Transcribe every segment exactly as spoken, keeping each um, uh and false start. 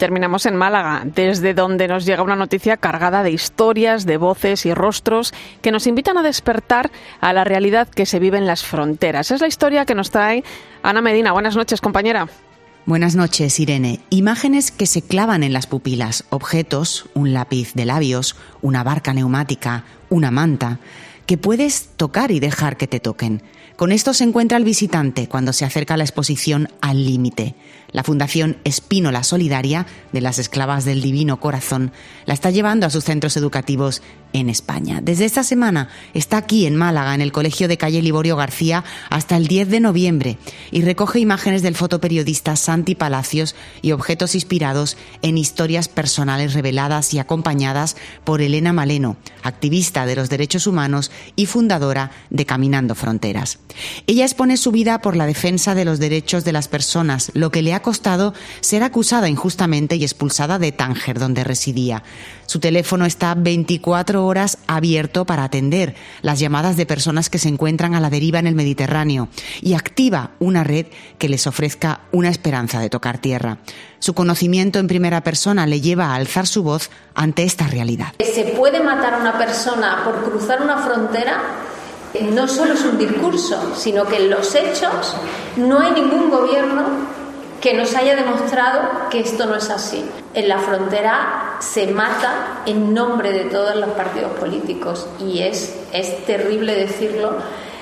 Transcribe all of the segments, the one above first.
Terminamos en Málaga, desde donde nos llega una noticia cargada de historias, de voces y rostros que nos invitan a despertar a la realidad que se vive en las fronteras. Es la historia que nos trae Ana Medina. Buenas noches, compañera. Buenas noches, Irene. Imágenes que se clavan en las pupilas, objetos, un lápiz de labios, una barca neumática, una manta, que puedes tocar y dejar que te toquen. Con esto se encuentra el visitante cuando se acerca a la exposición Al Límite. La Fundación Espínola Solidaria de las Esclavas del Divino Corazón la está llevando a sus centros educativos en España. Desde esta semana está aquí en Málaga, en el Colegio de Calle Liborio García, hasta el diez de noviembre y recoge imágenes del fotoperiodista Santi Palacios y objetos inspirados en historias personales reveladas y acompañadas por Elena Maleno, activista de los derechos humanos y fundadora de Caminando Fronteras. Ella expone su vida por la defensa de los derechos de las personas, lo que le ha costado ser acusada injustamente y expulsada de Tánger, donde residía. Su teléfono está veinticuatro horas abierto para atender las llamadas de personas que se encuentran a la deriva en el Mediterráneo y activa una red que les ofrezca una esperanza de tocar tierra. Su conocimiento en primera persona le lleva a alzar su voz ante esta realidad. Se puede matar a una persona por cruzar una frontera. No solo es un discurso, sino que en los hechos no hay ningún gobierno que nos haya demostrado que esto no es así. En la frontera se mata en nombre de todos los partidos políticos y es, es terrible decirlo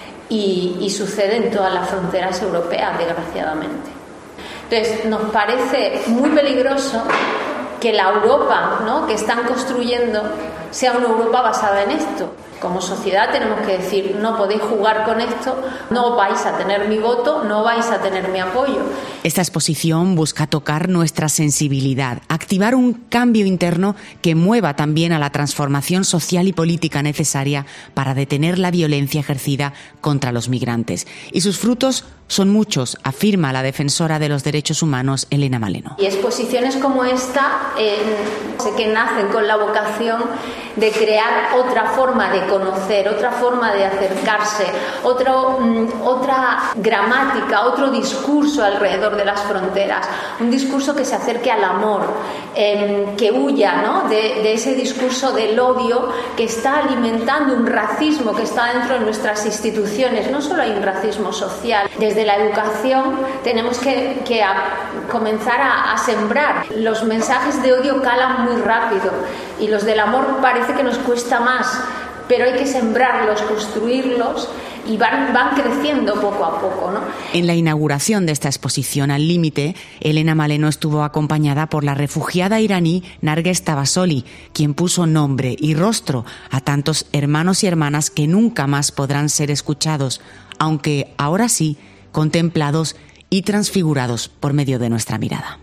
y, y sucede en todas las fronteras europeas, desgraciadamente. Entonces, nos parece muy peligroso que la Europa, ¿no?, que están construyendo sea una Europa basada en esto. Como sociedad tenemos que decir, no podéis jugar con esto, no vais a tener mi voto, no vais a tener mi apoyo. Esta exposición busca tocar nuestra sensibilidad, activar un cambio interno que mueva también a la transformación social y política necesaria para detener la violencia ejercida contra los migrantes. Y sus frutos son muchos, afirma la defensora de los derechos humanos, Elena Maleno. Y exposiciones como esta, eh, sé que nacen con la vocación de crear otra forma de conocer, otra forma de acercarse, otro, mm, otra gramática, otro discurso alrededor de las fronteras, un discurso que se acerque al amor, eh, que huya, ¿no?, de, de ese discurso del odio que está alimentando un racismo que está dentro de nuestras instituciones. No solo hay un racismo social, desde la educación tenemos que, que a, comenzar a, a sembrar. Los mensajes de odio calan muy rápido y los del amor parece que nos cuesta más, pero hay que sembrarlos, construirlos y van, van creciendo poco a poco, ¿no? En la inauguración de esta exposición Al Límite, Elena Maleno estuvo acompañada por la refugiada iraní Narges Tabasoli, quien puso nombre y rostro a tantos hermanos y hermanas que nunca más podrán ser escuchados, aunque ahora sí contemplados y transfigurados por medio de nuestra mirada.